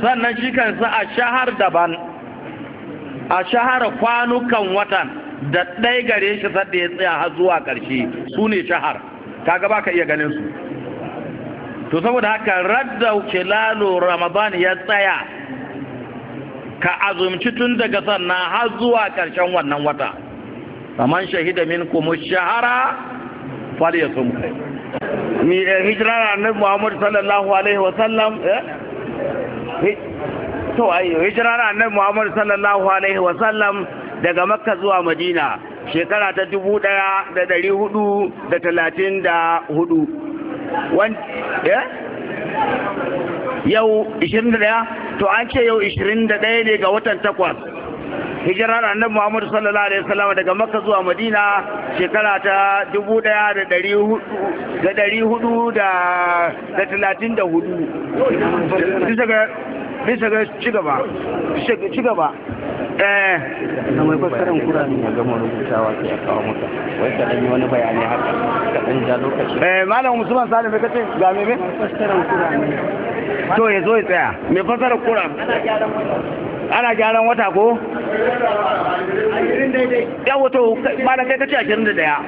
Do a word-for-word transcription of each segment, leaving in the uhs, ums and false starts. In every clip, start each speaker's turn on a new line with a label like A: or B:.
A: sannan shi kansa a shahar daban, a shahar kwanukan watan da ɗai gare shi sadda ya tsaya har zuwa ƙarshe su ne shahar, kaga ba ka iya ganin su. To saboda haka radda kilalo ramadan ya tsaya ka azumci tun daga sannan har zuwa ƙarshen wannan wata. Faman shahida minkum ash-shahara falyasum. Mi hijira annabi Muhammad sallallahu alaihi wa sallam eh to ayo hijira annabi Muhammad sallallahu alaihi wa sallam daga Makka zuwa Madina shekara ta dubu ɗaya da ɗari hudu da talatin da hudu. Wan eh yau ishirin da ɗaya, to an ce yau ishirin da ɗaya ne ga watan takwas hijirar annabi Muhammad sallallahu alaihi wasallam daga Makka zuwa Madina shekara ta dubu ɗaya da ɗari hudu da ɗari hudu da talatin da hudu. Bisa ga bisa ga cigaba cigaba eh
B: na mai fassarar Qur'ani ya gama rubutawa sai ya kawo maka wai ka dan yi wani bayani haka ka dan ja lokaci.
A: eh malam Musulman Salim kace ga me me
B: fassarar Qur'ani
A: to ya zo ya tsaya me fassarar Qur'ani ana gyaran wata ko ashirin daidai yawo to malam kai kace ashirin da ɗaya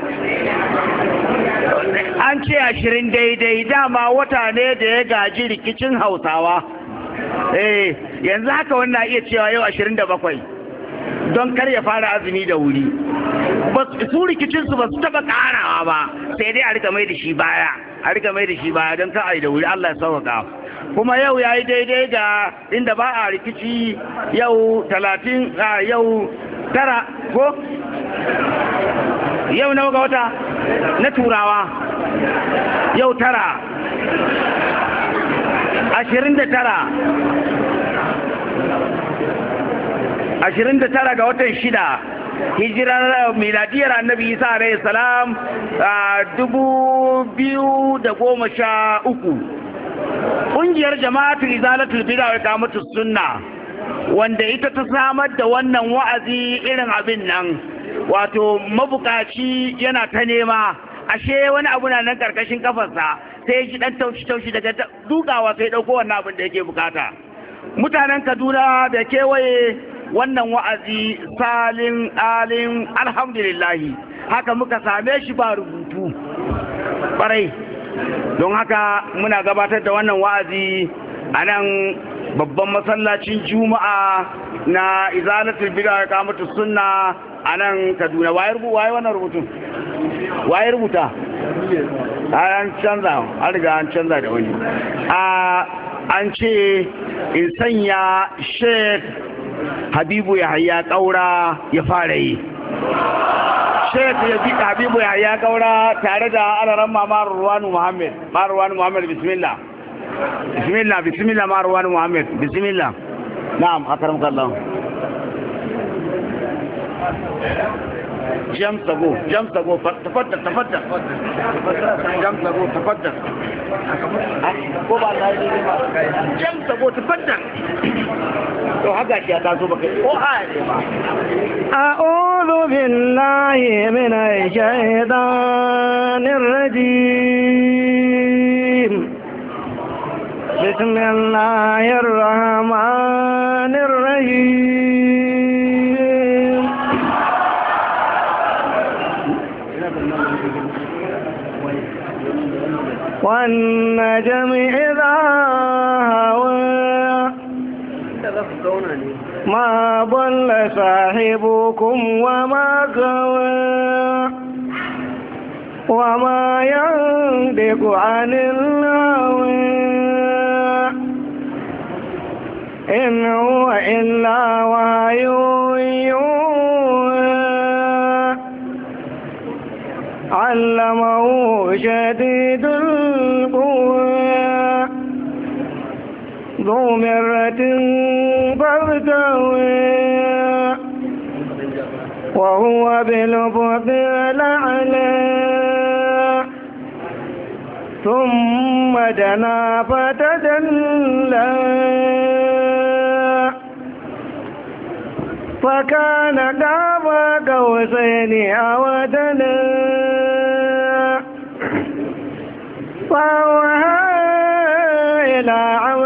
A: an ce ashirin daidai dama wata ne da ya gaji rikicin Hausawa. eh yanzu haka wannan iya cewa yau ashirin da bakwai don kar ya fara azumi da wuri. Su rikicinsu ba su taba karawa ba sai dai a rika mai da shi baya a rika mai da shi baya don ka a yi da wuri. Allah ya sauka. Kuma yau ya yi daidai ga inda ba a rikici yau talatin a yau tara ko yau nawa ga wata na turawa yau tara ashirin da tara ashirin da tara ga watan shida hijirar miladiyar annabi Isa alayhi salam a dubu biyu da goma sha uku. Ƙungiyar jama'atul izalatul bid'a wa iqamatus sunna wanda ita ta samar da wannan wa'azi irin abin nan, wato mabukaci yana ta nema ashe wani abu na nan karkashin kafarsa sai ji dan taushi taushi daga dukawa sai dauko wannan abin da yake bukata. Mutanen Kaduna da kewaye wannan wa'azi salin alin alhamdulillahi haka muka same shi ba rubutu barai. Don haka muna gabatar da wannan wa'azi a nan babban masallacin juma'a na izalatul bid'a wa iqamatus sunna a nan Kaduna. Waye rubuta waye wannan rubutun waye rubuta an canza an riga an canza da wani a an ce in sanya Sheikh Habibu Yahaya Kaura ya fara yi. Sheikh Habibu Yahaya Kaura tare da alaran Mamar Ruwanu Muhammad. Marwanu Muhammad bismillah. Bismillah bismillah Marwanu Muhammad bismillah. Na'am akramka Allah. جم تقول جم تقول تفضل تفضل جم تقول تفضل جم تقول تفضل
B: أعوذ بالله من الشيطان الرجيم بسم الله الرحمن الرحيم والنجم إذا هوى ما ضل صاحبكم وما غوى وما ينطق عن الهوى إن هو إلا وحي يوحى علمه شديد القوى ذو مرة فارتوى وهو بالأفق الأعلى ثم دنا فتدلى فكان قاب قوسين أو أدنى فأوحى إلى